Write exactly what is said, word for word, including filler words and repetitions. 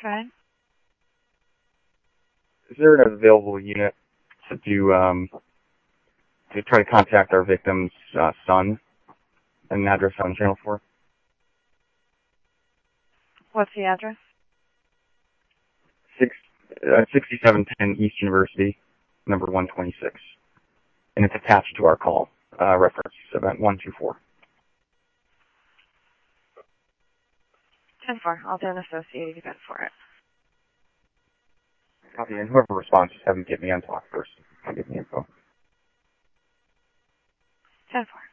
Okay. Is there an available unit to do, um, to try to contact our victim's uh, son and an address on Channel four? What's the address? Six, uh, sixty-seven ten East University, number one twenty-six. And it's attached to our call, uh, reference event one two four. ten four. I'll do an associated event for it. Copy, and whoever responds, just have them get me on talk first. I'll get me info. ten four.